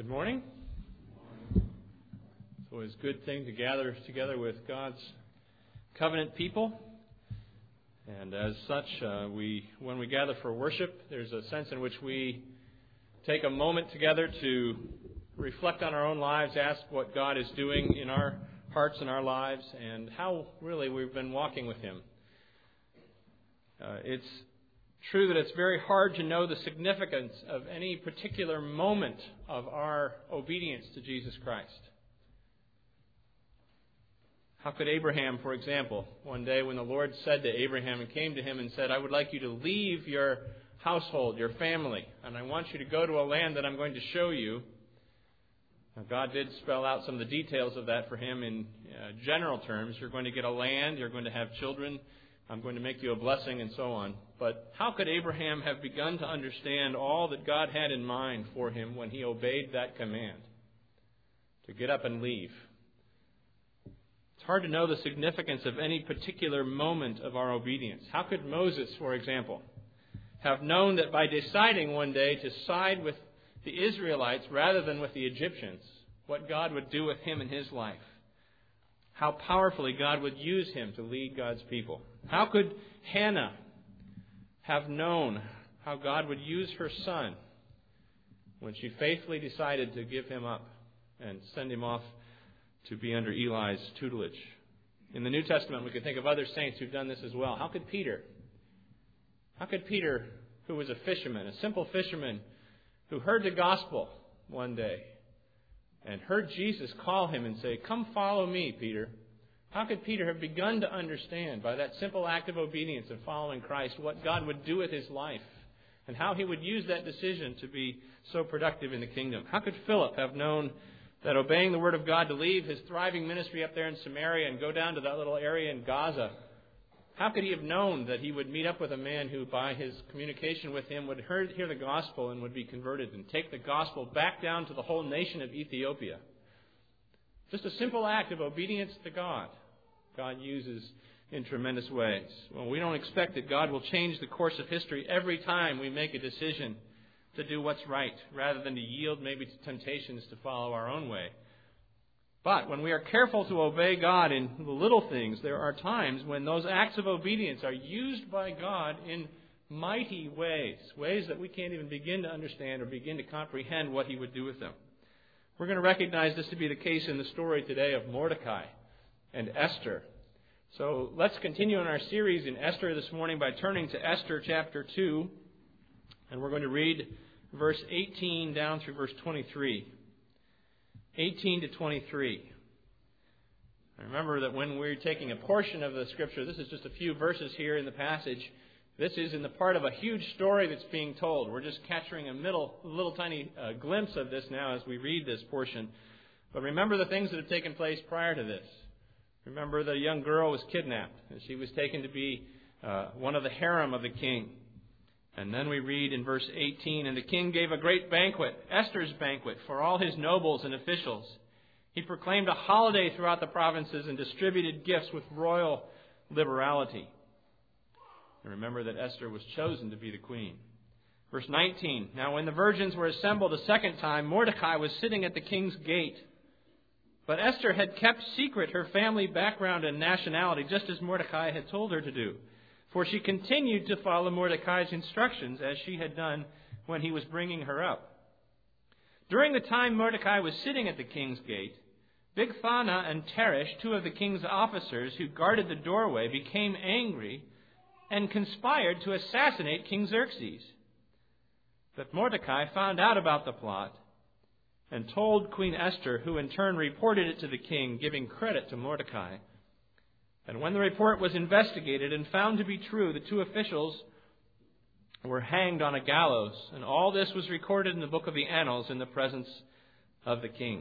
Good morning. It's always a good thing to gather together with God's covenant people. And as such, when we gather for worship, there's a sense in which we take a moment together to reflect on our own lives, ask what God is doing in our hearts and our lives, and how really we've been walking with Him. It's true that it's very hard to know the significance of any particular moment of our obedience to Jesus Christ. How could Abraham, for example, one day when the Lord said to Abraham and came to him and said, I would like you to leave your household, your family, and I want you to go to a land that I'm going to show you. Now, God did spell out some of the details of that for him in general terms. You're going to get a land, you're going to have children, I'm going to make you a blessing, and so on. But how could Abraham have begun to understand all that God had in mind for him when he obeyed that command to get up and leave? It's hard to know the significance of any particular moment of our obedience. How could Moses, for example, have known that by deciding one day to side with the Israelites rather than with the Egyptians, what God would do with him in his life? How powerfully God would use him to lead God's people? How could Hannah have known how God would use her son when she faithfully decided to give him up and send him off to be under Eli's tutelage? In the New Testament, we could think of other saints who've done this as well. How could Peter, who was a fisherman, a simple fisherman, who heard the gospel one day and heard Jesus call him and say, come follow me, Peter. How could Peter have begun to understand by that simple act of obedience of following Christ what God would do with his life and how he would use that decision to be so productive in the kingdom? How could Philip have known that obeying the word of God to leave his thriving ministry up there in Samaria and go down to that little area in Gaza, how could he have known that he would meet up with a man who, by his communication with him, would hear the gospel and would be converted and take the gospel back down to the whole nation of Ethiopia? Just a simple act of obedience to God uses in tremendous ways. Well, we don't expect that God will change the course of history every time we make a decision to do what's right, rather than to yield maybe to temptations to follow our own way. But when we are careful to obey God in the little things, there are times when those acts of obedience are used by God in mighty ways, ways that we can't even begin to understand or begin to comprehend what He would do with them. We're going to recognize this to be the case in the story today of Mordecai and Esther. So let's continue in our series in Esther this morning by turning to Esther chapter 2, and we're going to read verse 18 down through verse 23. 18 to 23. I remember that when we're taking a portion of the Scripture, this is just a few verses here in the passage. This is in the part of a huge story that's being told. We're just capturing a little tiny glimpse of this now as we read this portion. But remember the things that have taken place prior to this. Remember the young girl was kidnapped, and she was taken to be one of the harem of the king. And then we read in verse 18, and the king gave a great banquet, Esther's banquet, for all his nobles and officials. He proclaimed a holiday throughout the provinces and distributed gifts with royal liberality. And remember that Esther was chosen to be the queen. Verse 19, now when the virgins were assembled a second time, Mordecai was sitting at the king's gate. But Esther had kept secret her family background and nationality, just as Mordecai had told her to do. For she continued to follow Mordecai's instructions as she had done when he was bringing her up. During the time Mordecai was sitting at the king's gate, Bigthana and Teresh, two of the king's officers who guarded the doorway, became angry and conspired to assassinate King Xerxes. But Mordecai found out about the plot and told Queen Esther, who in turn reported it to the king, giving credit to Mordecai. And when the report was investigated and found to be true, the two officials were hanged on a gallows. And all this was recorded in the book of the Annals in the presence of the king.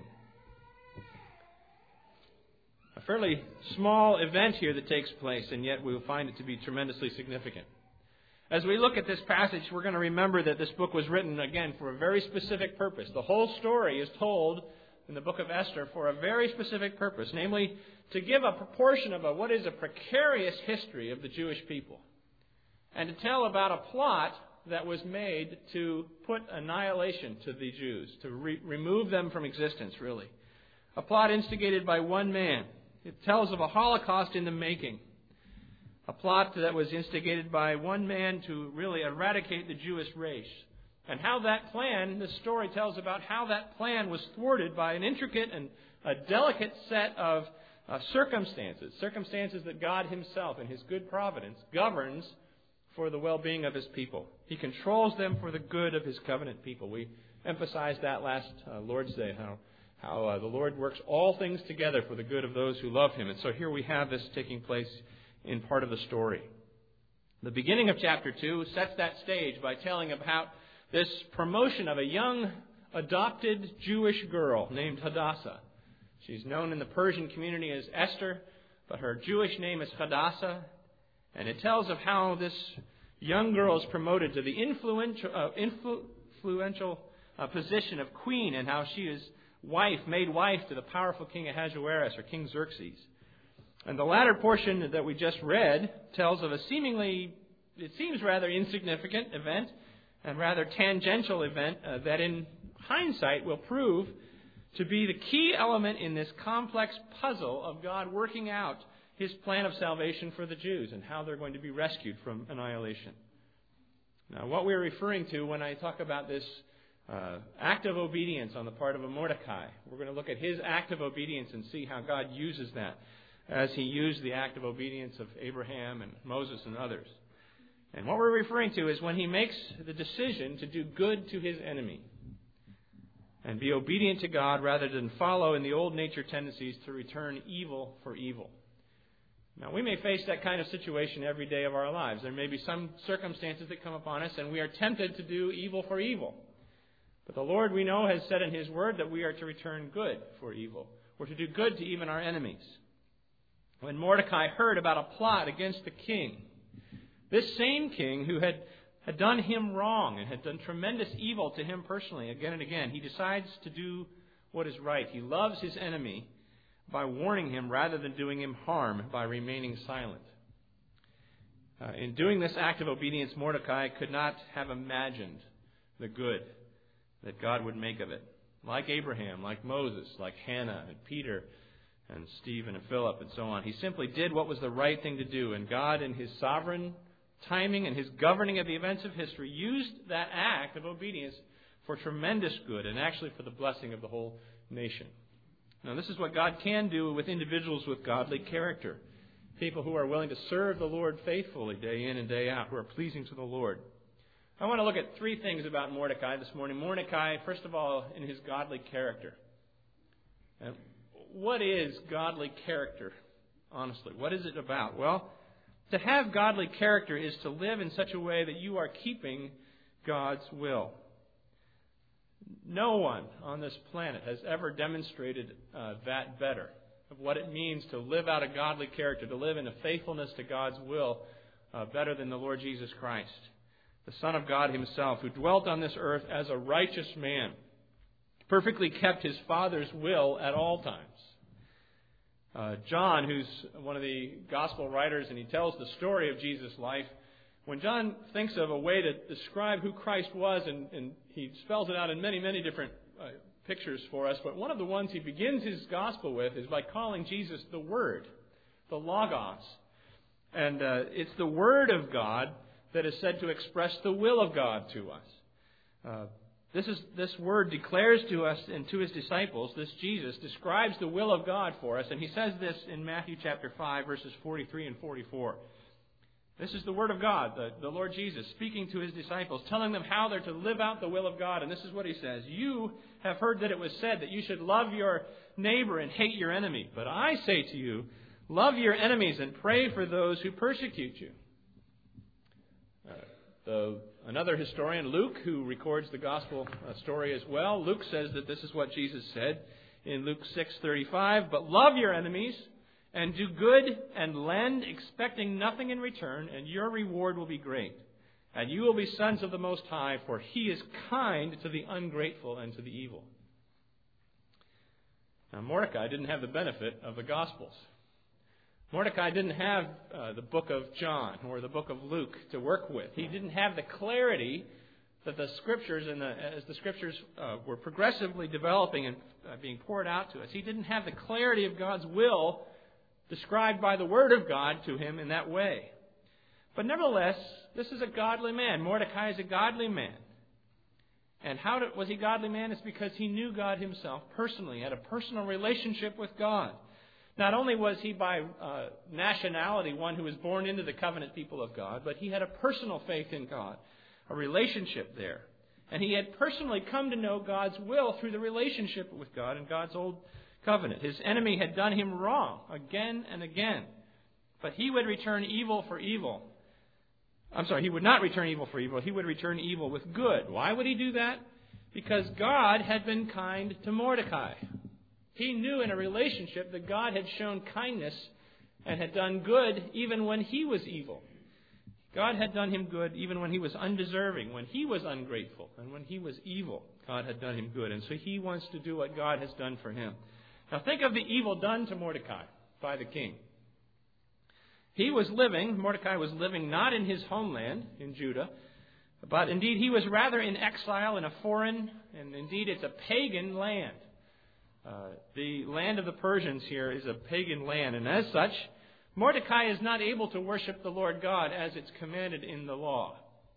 A fairly small event here that takes place, and yet we will find it to be tremendously significant. As we look at this passage, we're going to remember that this book was written, again, for a very specific purpose. The whole story is told in the book of Esther for a very specific purpose, namely to give a proportion of what is a precarious history of the Jewish people and to tell about a plot that was made to put annihilation to the Jews, to remove them from existence, really. A plot instigated by one man. It tells of a Holocaust in the making. A plot that was instigated by one man to really eradicate the Jewish race. And how that plan, the story tells about how that plan was thwarted by an intricate and a delicate set of circumstances that God Himself, in His good providence, governs for the well-being of His people. He controls them for the good of His covenant people. We emphasized that last Lord's Day, how the Lord works all things together for the good of those who love Him. And so here we have this taking place in part of the story. The beginning of chapter 2 sets that stage by telling about this promotion of a young adopted Jewish girl named Hadassah. She's known in the Persian community as Esther, but her Jewish name is Hadassah. And it tells of how this young girl is promoted to the influential position of queen, and how she is made wife to the powerful King Ahasuerus, or King Xerxes. And the latter portion that we just read tells of a it seems rather insignificant event, and rather tangential event that in hindsight will prove to be the key element in this complex puzzle of God working out His plan of salvation for the Jews and how they're going to be rescued from annihilation. Now, what we're referring to when I talk about this act of obedience on the part of a Mordecai, we're going to look at his act of obedience and see how God uses that as He used the act of obedience of Abraham and Moses and others. And what we're referring to is when he makes the decision to do good to his enemy and be obedient to God rather than follow in the old nature tendencies to return evil for evil. Now, we may face that kind of situation every day of our lives. There may be some circumstances that come upon us and we are tempted to do evil for evil. But the Lord, we know, has said in His Word that we are to return good for evil. We're to do good to even our enemies. When Mordecai heard about a plot against the king, this same king who had done him wrong and had done tremendous evil to him personally again and again, he decides to do what is right. He loves his enemy by warning him rather than doing him harm by remaining silent. In doing this act of obedience, Mordecai could not have imagined the good that God would make of it. Like Abraham, like Moses, like Hannah and Peter and Stephen and Philip and so on. He simply did what was the right thing to do. And God, in His sovereign timing and His governing of the events of history, used that act of obedience for tremendous good and actually for the blessing of the whole nation. Now, this is what God can do with individuals with godly character. People who are willing to serve the Lord faithfully day in and day out, who are pleasing to the Lord. I want to look at three things about Mordecai this morning. Mordecai, first of all, in his godly character. What is godly character, honestly? What is it about? Well, to have godly character is to live in such a way that you are keeping God's will. No one on this planet has ever demonstrated that better, of what it means to live out a godly character, to live in a faithfulness to God's will better than the Lord Jesus Christ, the Son of God Himself, who dwelt on this earth as a righteous man, perfectly kept His Father's will at all times. John, who's one of the gospel writers, and he tells the story of Jesus' life, when John thinks of a way to describe who Christ was, and he spells it out in many, many different pictures for us, but one of the ones he begins his gospel with is by calling Jesus the Word, the Logos. And it's the Word of God that is said to express the will of God to us. This Word declares to us and to His disciples, this Jesus describes the will of God for us, and He says this in Matthew chapter 5, verses 43 and 44. This is the Word of God, the Lord Jesus, speaking to His disciples, telling them how they're to live out the will of God. And this is what He says: "You have heard that it was said that you should love your neighbor and hate your enemy. But I say to you, love your enemies and pray for those who persecute you." Another historian, Luke, who records the gospel story as well, Luke says that this is what Jesus said in Luke 6:35, "But love your enemies and do good and lend, expecting nothing in return, and your reward will be great. And you will be sons of the Most High, for He is kind to the ungrateful and to the evil." Now, Mordecai didn't have the benefit of the Gospels. Mordecai didn't have the book of John or the book of Luke to work with. He didn't have the clarity that the Scriptures, as the Scriptures were progressively developing and being poured out to us, he didn't have the clarity of God's will described by the Word of God to him in that way. But nevertheless, this is a godly man. Mordecai is a godly man. And how was he a godly man? It's because he knew God himself personally, had a personal relationship with God. Not only was he by nationality one who was born into the covenant people of God, but he had a personal faith in God, a relationship there. And he had personally come to know God's will through the relationship with God and God's old covenant. His enemy had done him wrong again and again. But he would return evil for evil. He would not return evil for evil. He would return evil with good. Why would he do that? Because God had been kind to Mordecai. He knew in a relationship that God had shown kindness and had done good even when he was evil. God had done him good even when he was undeserving, when he was ungrateful, and when he was evil. God had done him good. And so he wants to do what God has done for him. Now think of the evil done to Mordecai by the king. Mordecai was living not in his homeland in Judah, but indeed he was rather in exile in a foreign, and indeed it's a pagan land. The land of the Persians here is a pagan land, and as such, Mordecai is not able to worship the Lord God as it's commanded in the law.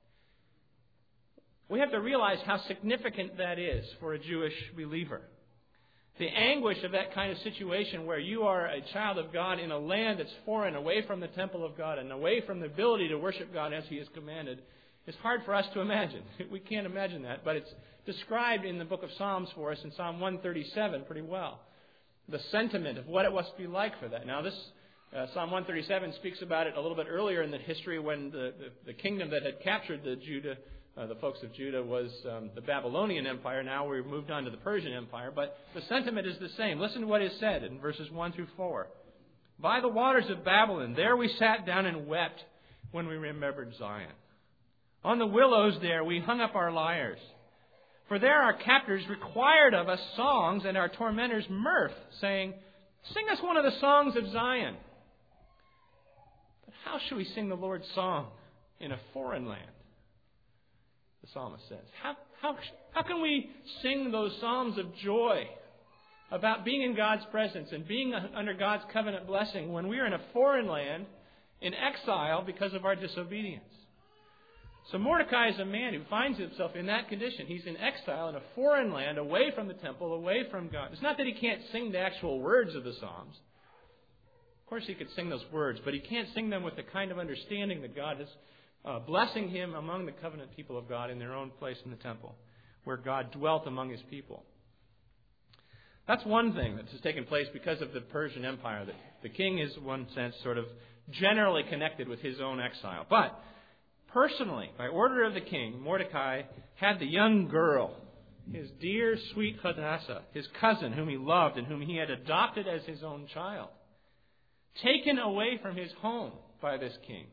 We have to realize how significant that is for a Jewish believer. The anguish of that kind of situation where you are a child of God in a land that's foreign, away from the temple of God and away from the ability to worship God as He has commanded, is hard for us to imagine. We can't imagine that, but it's described in the book of Psalms for us in Psalm 137 pretty well. The sentiment of what it must be like for that. Now this Psalm 137 speaks about it a little bit earlier in the history when the kingdom that had captured the folks of Judah was the Babylonian Empire. Now we've moved on to the Persian Empire. But the sentiment is the same. Listen to what is said in verses 1 through 4. By the waters of Babylon, there we sat down and wept when we remembered Zion. On the willows there we hung up our lyres. For there our captors required of us songs and our tormentors mirth, saying, sing us one of the songs of Zion. But how shall we sing the Lord's song in a foreign land? The psalmist says. How can we sing those psalms of joy about being in God's presence and being under God's covenant blessing when we are in a foreign land in exile because of our disobedience? So Mordecai is a man who finds himself in that condition. He's in exile in a foreign land, away from the temple, away from God. It's not that he can't sing the actual words of the Psalms. Of course he could sing those words, but he can't sing them with the kind of understanding that God is blessing him among the covenant people of God in their own place in the temple, where God dwelt among His people. That's one thing that has taken place because of the Persian Empire. That the king is, in one sense, sort of generally connected with his own exile. But personally, by order of the king, Mordecai had the young girl, his dear, sweet Hadassah, his cousin whom he loved and whom he had adopted as his own child, taken away from his home by this king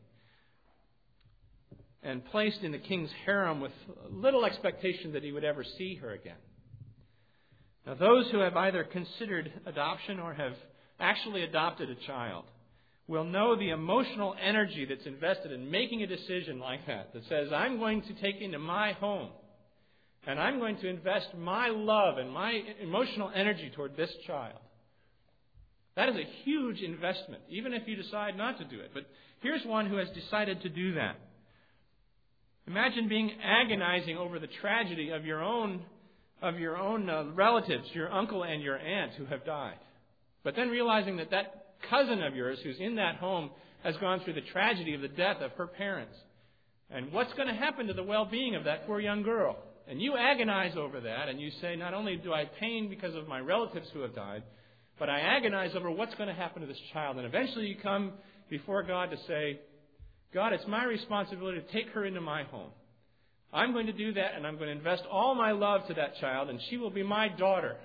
and placed in the king's harem with little expectation that he would ever see her again. Now, those who have either considered adoption or have actually adopted a child will know the emotional energy that's invested in making a decision like that says, I'm going to take into my home and I'm going to invest my love and my emotional energy toward this child. That is a huge investment, even if you decide not to do it. But here's one who has decided to do that. Imagine being agonizing over the tragedy of your own relatives, your uncle and your aunt who have died. But then realizing that cousin of yours who's in that home has gone through the tragedy of the death of her parents. And what's going to happen to the well-being of that poor young girl? And you agonize over that, and you say, not only do I pain because of my relatives who have died, but I agonize over what's going to happen to this child. And eventually you come before God to say, God, it's my responsibility to take her into my home. I'm going to do that, and I'm going to invest all my love to that child, and she will be my daughter.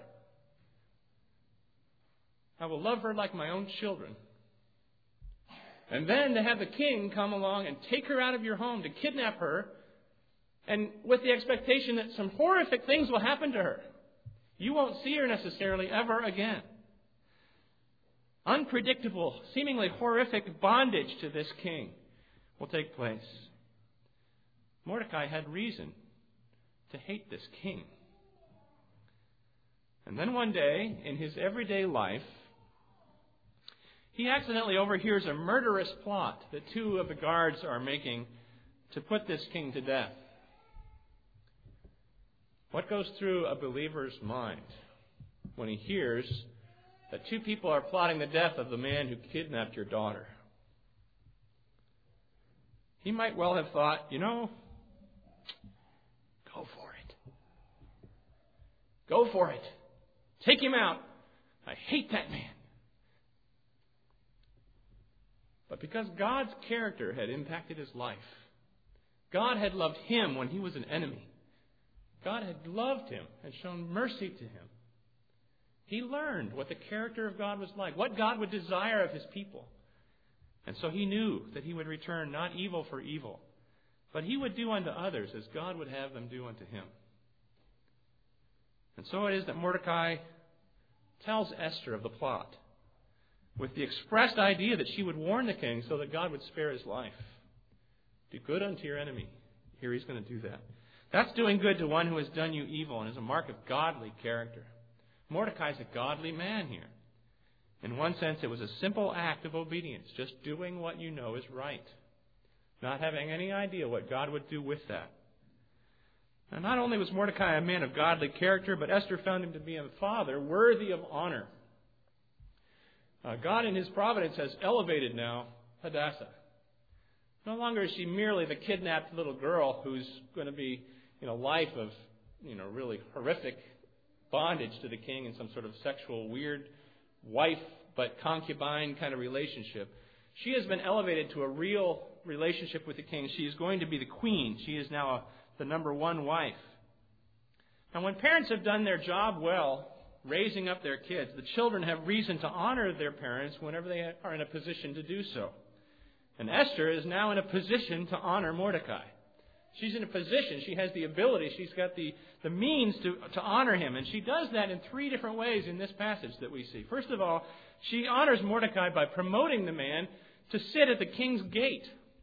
I will love her like my own children. And then to have the king come along and take her out of your home, to kidnap her, and with the expectation that some horrific things will happen to her. You won't see her necessarily ever again. unpredictable, seemingly horrific bondage to this king will take place. Mordecai had reason to hate this king. And then one day, in his everyday life, he accidentally overhears a murderous plot that two of the guards are making to put this king to death. What goes through a believer's mind when he hears that two people are plotting the death of the man who kidnapped your daughter? He might well have thought, go for it. Go for it. Take him out. I hate that man. But because God's character had impacted his life, God had loved him when he was an enemy. God had loved him and shown mercy to him. He learned what the character of God was like, what God would desire of his people. And so he knew that he would return not evil for evil, but he would do unto others as God would have them do unto him. And so it is that Mordecai tells Esther of the plot with the expressed idea that she would warn the king so that God would spare his life. Do good unto your enemy. Here he's going to do that. That's doing good to one who has done you evil and is a mark of godly character. Mordecai's a godly man here. In one sense, it was a simple act of obedience, just doing what you know is right, not having any idea what God would do with that. And not only was Mordecai a man of godly character, but Esther found him to be a father worthy of honor. God in his providence has elevated now Hadassah. No longer is she merely the kidnapped little girl who's going to be in a life of, really horrific bondage to the king in some sort of sexual, weird wife but concubine kind of relationship. She has been elevated to a real relationship with the king. She is going to be the queen. She is now the number one wife. Now, when parents have done their job well, raising up their kids, the children have reason to honor their parents whenever they are in a position to do so. And Esther is now in a position to honor Mordecai. She's in a position, she has the ability, she's got the means to honor him. And she does that in three different ways in this passage that we see. First of all, she honors Mordecai by promoting the man to sit at the king's gate.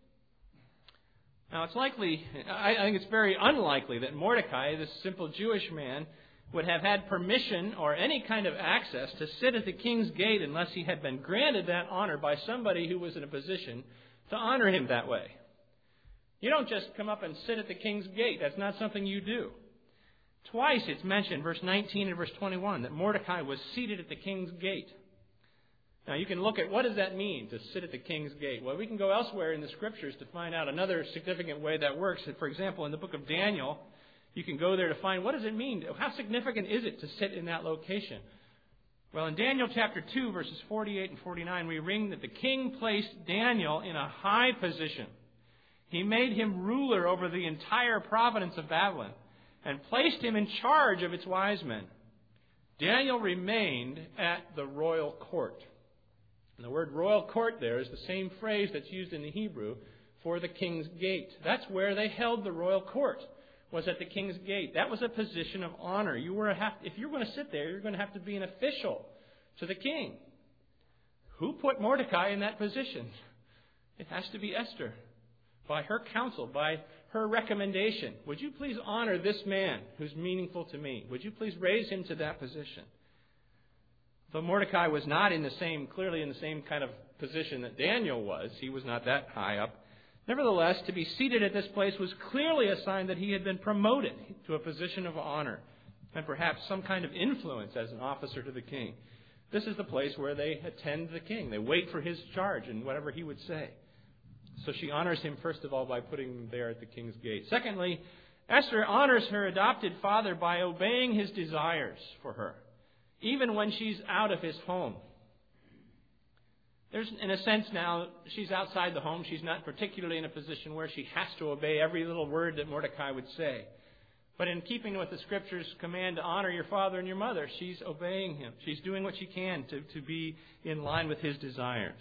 Now, it's likely, I think it's very unlikely that Mordecai, this simple Jewish man, would have had permission or any kind of access to sit at the king's gate unless he had been granted that honor by somebody who was in a position to honor him that way. You don't just come up and sit at the king's gate. That's not something you do. Twice it's mentioned, verse 19 and verse 21, that Mordecai was seated at the king's gate. Now you can look at what does that mean, to sit at the king's gate. Well, we can go elsewhere in the Scriptures to find out another significant way that works. For example, in the book of Daniel, you can go there to find what does it mean? How significant is it to sit in that location? Well, in Daniel chapter 2, verses 48 and 49, we read that the king placed Daniel in a high position. He made him ruler over the entire province of Babylon and placed him in charge of its wise men. Daniel remained at the royal court. And the word royal court there is the same phrase that's used in the Hebrew for the king's gate. That's where they held the royal court, was at the king's gate. That was a position of honor. If you're going to sit there, you're going to have to be an official to the king. Who put Mordecai in that position? It has to be Esther. By her counsel, by her recommendation. Would you please honor this man who's meaningful to me? Would you please raise him to that position? Though Mordecai was not clearly in the same kind of position that Daniel was, he was not that high up. Nevertheless, to be seated at this place was clearly a sign that he had been promoted to a position of honor and perhaps some kind of influence as an officer to the king. This is the place where they attend the king. They wait for his charge and whatever he would say. So she honors him, first of all, by putting him there at the king's gate. Secondly, Esther honors her adopted father by obeying his desires for her, even when she's out of his home. There's, in a sense now, she's outside the home. She's not particularly in a position where she has to obey every little word that Mordecai would say. But in keeping with the Scripture's command to honor your father and your mother, she's obeying him. She's doing what she can to be in line with his desires.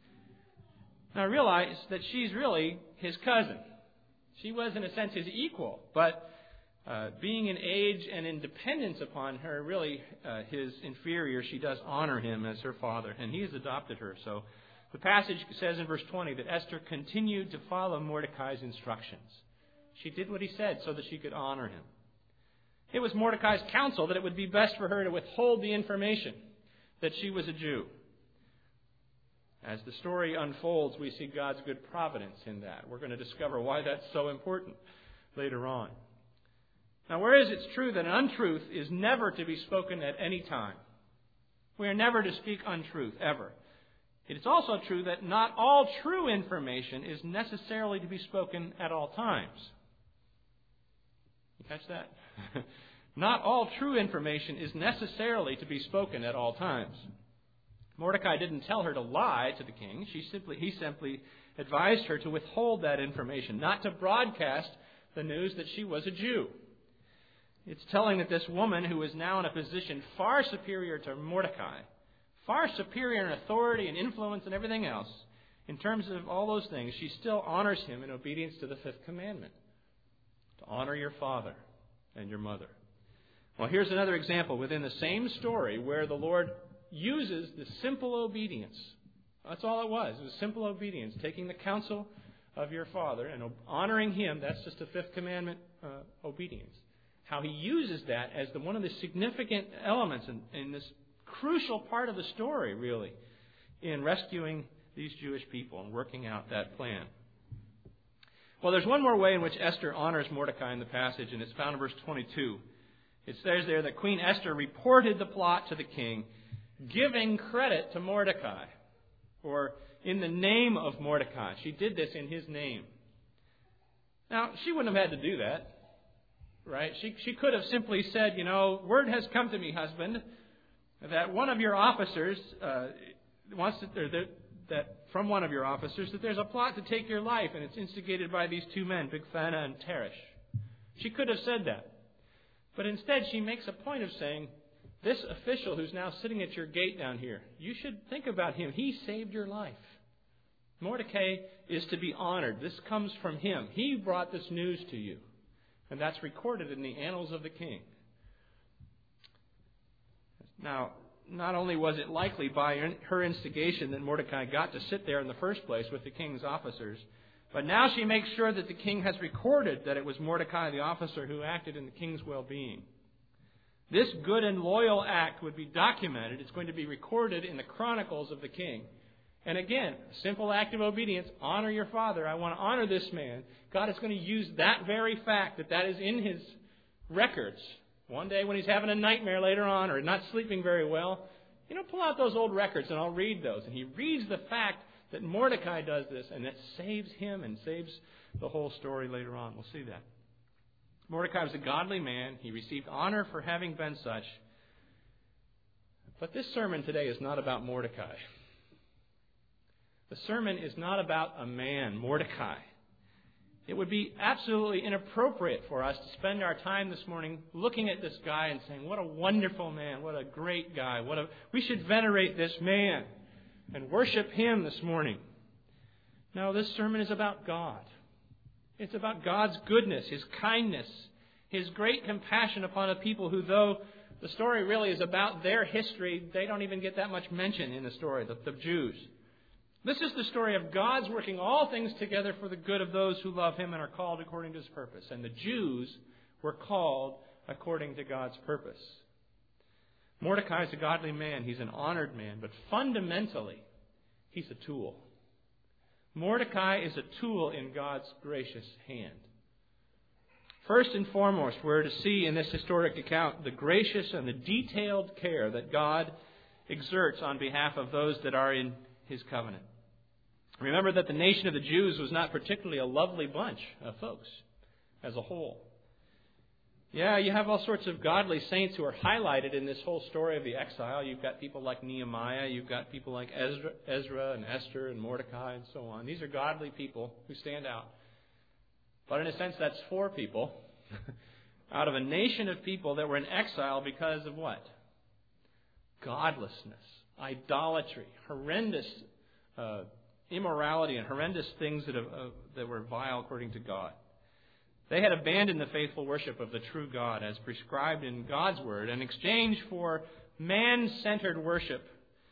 Now realize that she's really his cousin. She was, in a sense, his equal. But being in age and in dependence upon her, really his inferior, she does honor him as her father, and he has adopted her. So the passage says in verse 20 that Esther continued to follow Mordecai's instructions. She did what he said so that she could honor him. It was Mordecai's counsel that it would be best for her to withhold the information that she was a Jew. As the story unfolds, we see God's good providence in that. We're going to discover why that's so important later on. Now, whereas it's true that an untruth is never to be spoken at any time, we are never to speak untruth, ever. It is also true that not all true information is necessarily to be spoken at all times. You catch that? Not all true information is necessarily to be spoken at all times. Mordecai didn't tell her to lie to the king. He simply advised her to withhold that information, not to broadcast the news that she was a Jew. It's telling that this woman, who is now in a position far superior to Mordecai, far superior in authority and influence and everything else, in terms of all those things, she still honors him in obedience to the fifth commandment, to honor your father and your mother. Well, here's another example within the same story where the Lord uses the simple obedience. That's all it was. It was simple obedience, taking the counsel of your father and honoring him. That's just a fifth commandment obedience. How he uses that as one of the significant elements in this crucial part of the story, really, in rescuing these Jewish people and working out that plan. Well, there's one more way in which Esther honors Mordecai in the passage, and it's found in verse 22. It says there that Queen Esther reported the plot to the king, giving credit to Mordecai, or in the name of Mordecai. She did this in his name. Now, she wouldn't have had to do that, right? She could have simply said, word has come to me, husband, that one of your officers from one of your officers, that there's a plot to take your life, and it's instigated by these two men, Bigthana and Teresh. She could have said that. But instead, she makes a point of saying, this official who's now sitting at your gate down here, you should think about him. He saved your life. Mordecai is to be honored. This comes from him. He brought this news to you. And that's recorded in the annals of the king. Now, not only was it likely by her instigation that Mordecai got to sit there in the first place with the king's officers, but now she makes sure that the king has recorded that it was Mordecai, the officer, who acted in the king's well-being. This good and loyal act would be documented. It's going to be recorded in the chronicles of the king. And again, a simple act of obedience, honor your father. I want to honor this man. God is going to use that very fact, that is in his records. One day when he's having a nightmare later on or not sleeping very well, pull out those old records and I'll read those. And he reads the fact that Mordecai does this, and that saves him and saves the whole story later on. We'll see that. Mordecai was a godly man. He received honor for having been such. But this sermon today is not about Mordecai. The sermon is not about a man, Mordecai. It would be absolutely inappropriate for us to spend our time this morning looking at this guy and saying, what a wonderful man, what a great guy, we should venerate this man and worship him this morning. No, this sermon is about God. It's about God's goodness, his kindness, his great compassion upon a people who, though the story really is about their history, they don't even get that much mention in the story, the Jews. This is the story of God's working all things together for the good of those who love him and are called according to his purpose. And the Jews were called according to God's purpose. Mordecai is a godly man. He's an honored man. But fundamentally, he's a tool. Mordecai is a tool in God's gracious hand. First and foremost, we're to see in this historic account the gracious and the detailed care that God exerts on behalf of those that are in his covenant. Remember that the nation of the Jews was not particularly a lovely bunch of folks as a whole. Yeah, you have all sorts of godly saints who are highlighted in this whole story of the exile. You've got people like Nehemiah. You've got people like Ezra and Esther and Mordecai and so on. These are godly people who stand out. But in a sense, that's 4 people out of a nation of people that were in exile because of what? Godlessness, idolatry, horrendous immorality, and horrendous things that were vile according to God. They had abandoned the faithful worship of the true God as prescribed in God's Word in exchange for man-centered worship,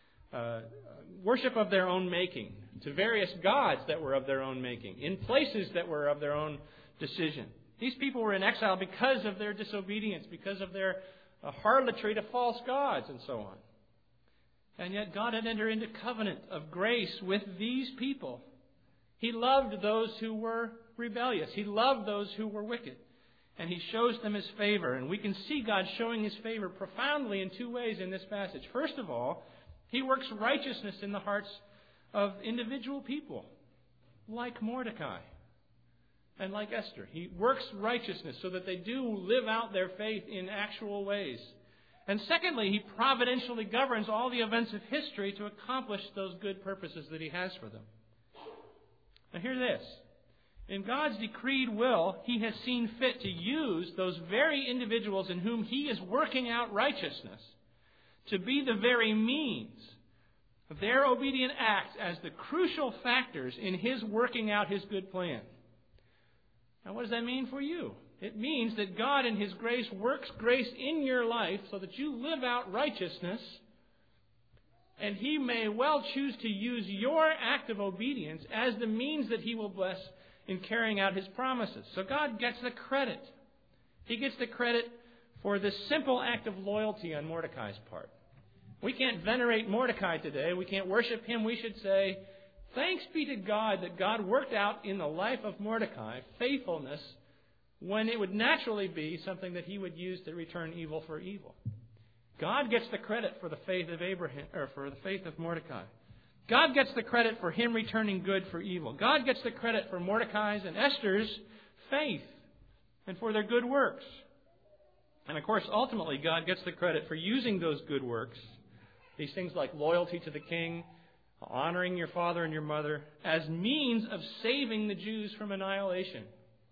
worship of their own making, to various gods that were of their own making, in places that were of their own decision. These people were in exile because of their disobedience, because of their harlotry to false gods, and so on. And yet God had entered into covenant of grace with these people. He loved those who were rebellious. He loved those who were wicked. And He shows them His favor. And we can see God showing His favor profoundly in two ways in this passage. First of all, He works righteousness in the hearts of individual people, like Mordecai and like Esther. He works righteousness so that they do live out their faith in actual ways. And secondly, He providentially governs all the events of history to accomplish those good purposes that He has for them. Now hear this. In God's decreed will, He has seen fit to use those very individuals in whom He is working out righteousness to be the very means of their obedient acts as the crucial factors in His working out His good plan. Now what does that mean for you? It means that God in His grace works grace in your life so that you live out righteousness, and He may well choose to use your act of obedience as the means that He will bless in carrying out His promises. So God gets the credit. He gets the credit for this simple act of loyalty on Mordecai's part. We can't venerate Mordecai today. We can't worship him. We should say, thanks be to God that God worked out in the life of Mordecai faithfulness when it would naturally be something that He would use to return evil for evil. God gets the credit for the faith of Abraham, or for the faith of Mordecai. God gets the credit for him returning good for evil. God gets the credit for Mordecai's and Esther's faith and for their good works. And of course, ultimately, God gets the credit for using those good works, these things like loyalty to the king, honoring your father and your mother, as means of saving the Jews from annihilation.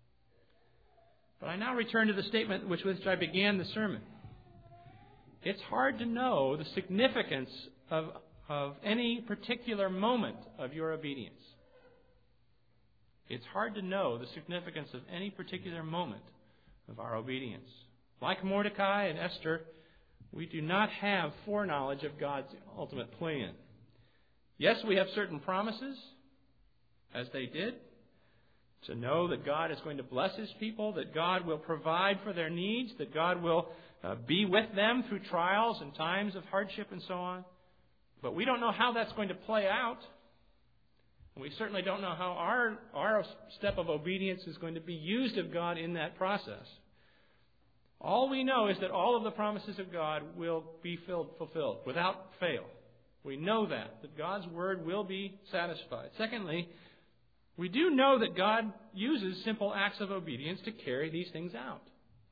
But I now return to the statement with which I began the sermon. It's hard to know the significance of any particular moment of your obedience. It's hard to know the significance of any particular moment of our obedience. Like Mordecai and Esther, we do not have foreknowledge of God's ultimate plan. Yes, we have certain promises, as they did, to know that God is going to bless His people, that God will provide for their needs, that God will be with them through trials and times of hardship and so on. But we don't know how that's going to play out. And we certainly don't know how our step of obedience is going to be used of God in that process. All we know is that all of the promises of God will be fulfilled without fail. We know that God's Word will be satisfied. Secondly, we do know that God uses simple acts of obedience to carry these things out.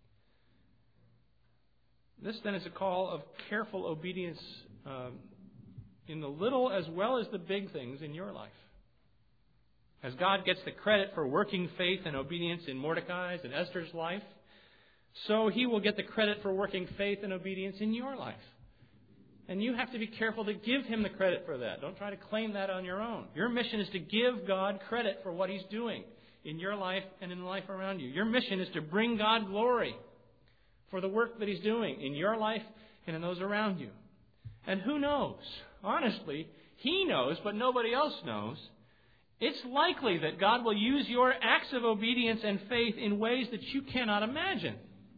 This then is a call of careful obedience in the little as well as the big things in your life. As God gets the credit for working faith and obedience in Mordecai's and Esther's life, so He will get the credit for working faith and obedience in your life. And you have to be careful to give Him the credit for that. Don't try to claim that on your own. Your mission is to give God credit for what He's doing in your life and in the life around you. Your mission is to bring God glory for the work that He's doing in your life and in those around you. And who knows? Honestly, He knows, but nobody else knows. It's likely that God will use your acts of obedience and faith in ways that you cannot imagine.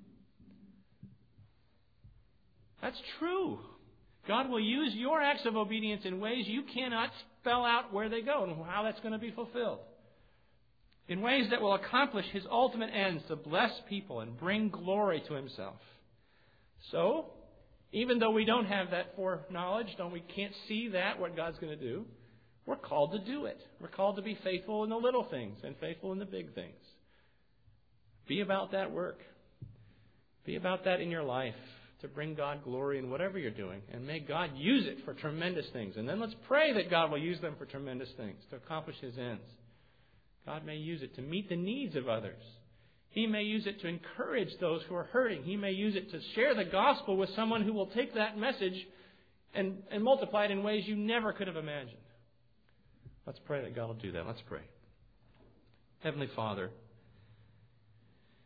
That's true. God will use your acts of obedience in ways you cannot spell out where they go and how that's going to be fulfilled. In ways that will accomplish His ultimate ends to bless people and bring glory to Himself. So, even though we don't have that foreknowledge, we can't see that, what God's going to do, we're called to do it. We're called to be faithful in the little things and faithful in the big things. Be about that work. Be about that in your life to bring God glory in whatever you're doing. And may God use it for tremendous things. And then let's pray that God will use them for tremendous things to accomplish His ends. God may use it to meet the needs of others. He may use it to encourage those who are hurting. He may use it to share the gospel with someone who will take that message and multiply it in ways you never could have imagined. Let's pray that God will do that. Let's pray. Heavenly Father,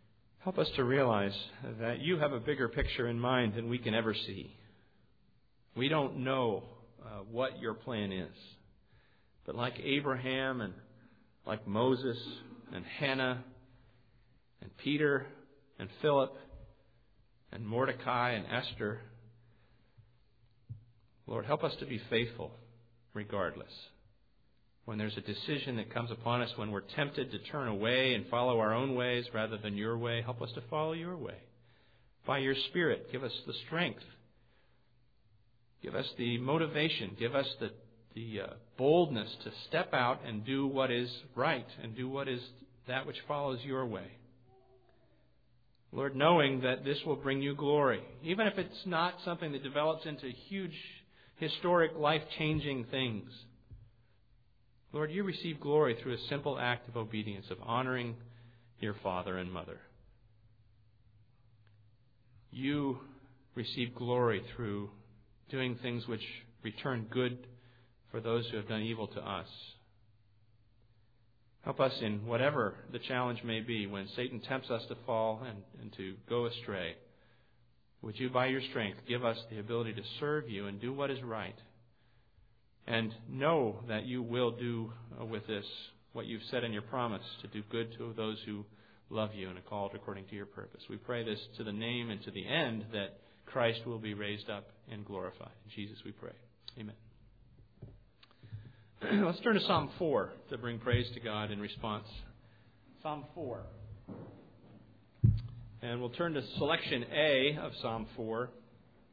Help us to realize that you have a bigger picture in mind than we can ever see. We don't know what your plan is. But like Abraham and like Moses and Hannah and Peter and Philip and Mordecai and Esther, Lord, help us to be faithful regardless. When there's a decision that comes upon us, when we're tempted to turn away and follow our own ways rather than your way, help us to follow your way. By your Spirit, give us the strength. Give us the motivation. Give us the boldness to step out and do what is right and do what is that which follows your way. Lord, knowing that this will bring you glory, even if it's not something that develops into huge, historic, life-changing things. Lord, you receive glory through a simple act of obedience, of honoring your father and mother. You receive glory through doing things which return good for those who have done evil to us. Help us in whatever the challenge may be when Satan tempts us to fall and to go astray. Would you, by your strength, give us the ability to serve you and do what is right? And know that you will do with this what you've said in your promise, to do good to those who love you and are called according to your purpose. We pray this to the name and to the end that Christ will be raised up and glorified. In Jesus we pray. Amen. Let's turn to Psalm 4 to bring praise to God in response. Psalm 4. And we'll turn to selection A of Psalm 4.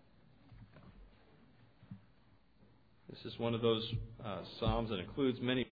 This is one of those psalms that includes many